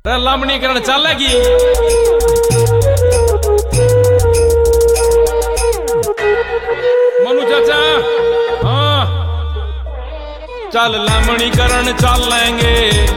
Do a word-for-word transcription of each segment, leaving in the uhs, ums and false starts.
लामणीकरण चलेगी। मनु चाचा हाँ चल लामणीकरण चल लेंगे।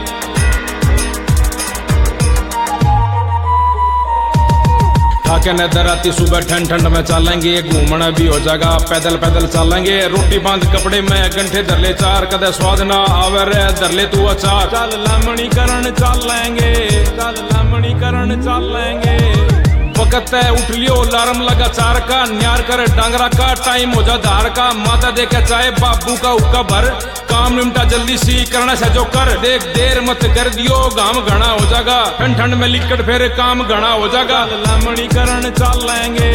ठाके नजर आती सुबह ठंड ठंड में चलेंगे, घूमना भी हो जाएगा, पैदल पैदल चलेंगे। रोटी बांध कपड़े में घंटे धर ले चार, कदे स्वाद ना आवे रे धर ले तू अचार। चल लामणीकरण चल लेंगे, चल लामणीकरण चल लेंगे। वक्त है उठ लियो अलार्म लगा चार का, न्यार कर डांगरा का टाइम हो जा धार का। माता दे के चाहे बाबू का हुक्का भर, काम निमटा जल्दी सी करना से जो कर। देख देर मत कर दियो घाम घना हो जाएगा, ठंड ठंड में लिकट फिर काम घना हो जाएगा। लामणीकरण चल लेंगे,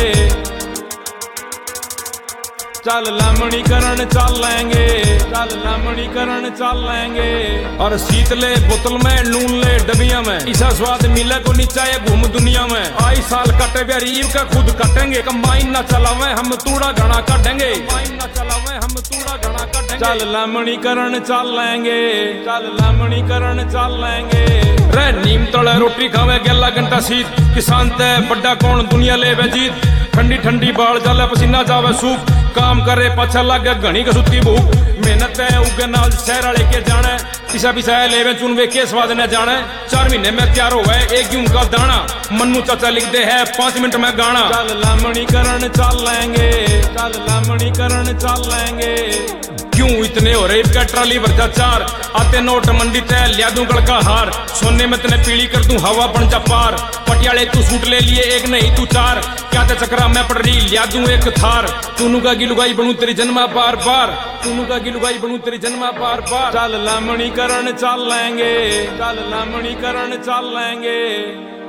चल लामणीकरण चल लेंगे, चल लामणीकरण चल लेंगे। और शीतले बोतल में नून ले डबिया में, ऐसा स्वाद मिले को नीचा ये घूम दुनिया में। आई साल कटे गरीब का खुद कटेंगे, कंबाइन ना चलावे हम तूड़ा घना काटेंगे, कंबाइन ना चलावे हम तूड़ा घना काटेंगे। चल लामणीकरण चल लेंगे, चल लामणीकरण चल लेंगे। रे नीम तले रोटी खावे गेला घंटा शीत, किसान ते बड़ा कौन दुनिया ले जीत। ठंडी ठंडी बाल जाले पसीना जावे सूख, काम करे पाछा लागे घनी कसुती भूख। मेहनत है उगे नाल शहर वाले के जाने, पिसा पिसा लेवे चुन वे के स्वाद न जाने। चार महीने में तैयार हो गए एक गेहूं का दाना, मन्नू चाचा लिखते हैं पांच मिनट में गाना। चल लामणीकरण चल लेंगे, चल लामणीकरण चल लेंगे। क्यों इतने हो रहे का ट्राली भरजा चार, आते नोट मंडी तय लिया दूं गड़का हार। सोने में तने पीली कर दूं हवा बन जा पार, पटियाले तू सूट ले लिए एक नहीं तू चार। क्या ते चक्रा मैं पड़ रही लिया दूं एक थार, तूनू का गिलुगाई बनू तेरी जन्मा बार बार, तूनू का गिलुगाई बनू तेरी जन्मा बार बार। चल लामणीकरण चल लेंगे, चल लामणीकरण चल लेंगे।